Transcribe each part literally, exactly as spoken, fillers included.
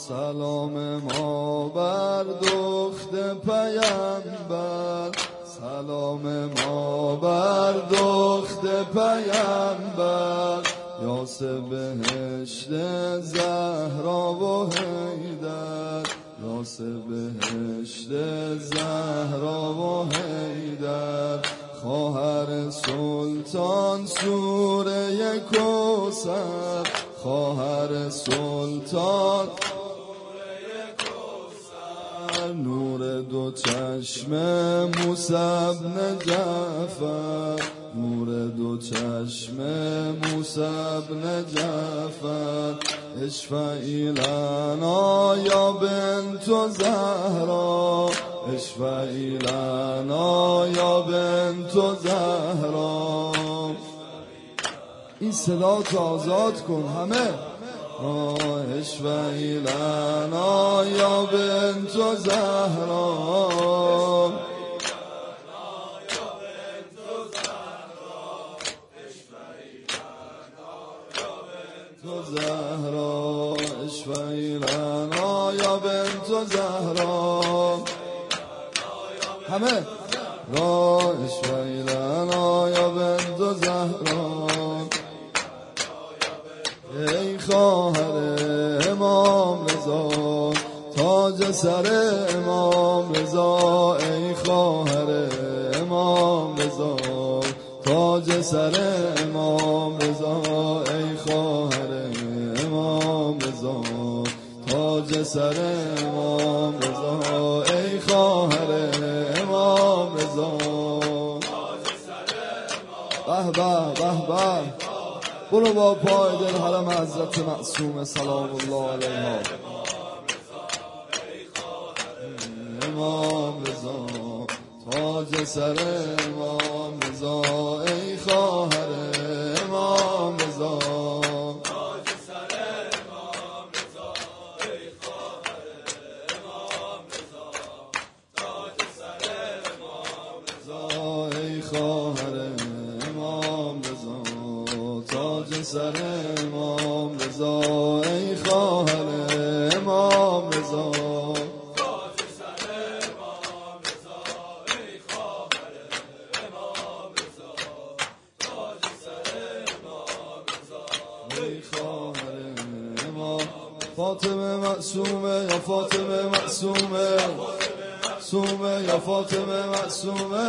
سلام ما بر دخت پیامبر، سلام ما بر دخت پیامبر، یاس بهشت زهرا و حیدر، یاس بهشت زهرا و حیدر، خواهر سلطان سوره کوثر، خواهر سلطان نور دو چشم موسی بن جعفر، نور دو چشم موسی بن جعفر، اشفعی لنا یا بنت زهرا، اشفعی لنا یا بنت زهرا. این صدا تو آزاد کن همه. اشفعی لنا یا بنت زهرا، زهرا، اشفعی لنا یا بنت زهرا، همه را اشفعی لنا یا بنت زهرا. ای خواهر امام رضا، تاج سر امام رضا، ای خواهر امام رضا، تاج سر امام رضا، ای خواهر امام رضا، تاج سر امام رضا، ای خواهر امام رضا. به به به به. برو با پای دل حرم حضرت معصوم سلام الله علیها. امام رضا، تاج سر امام رضا، ای خواهر امام رضا، تاج سر امام رضا، ای خواهر امام رضا، تاج سر امام رضا، ای خواهر امام رضا، تاج سر امام رضا، ای خواهر امام رضا، تاج سر امام رضا، ای خواهر امام رضا، تاج سر امام رضا، ای خواهر امام. فاطمه معصومه یا فاطمه معصومه، معصومه یا فاطمه معصومه،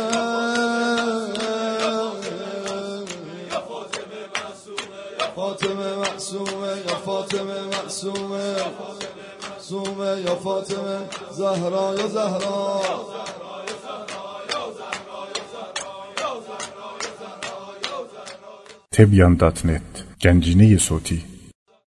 فاطمه معصومه یا فاطمه معصومه، معصومه یا فاطمه زهرا یا زهرا. تبیان دات نت گنجینه صوتی.